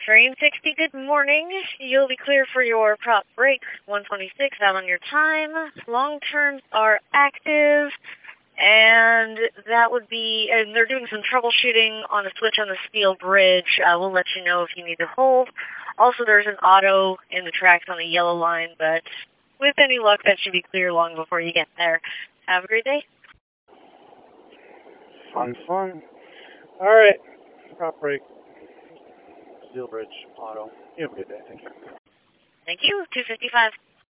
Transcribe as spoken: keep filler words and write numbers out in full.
Frame sixty, good morning. You'll be clear for your prop break. one twenty-six out on your time. Long terms are active, and that would be, and they're doing some troubleshooting on a switch on the steel bridge. Uh, we'll let you know if you need to hold. Also, there's an auto in the tracks on the yellow line, but with any luck, that should be clear long before you get there. Have a great day. Fun, fun. All right. Prop break. Steel bridge, auto. You have a good day. Thank you. Thank you. two fifty-five.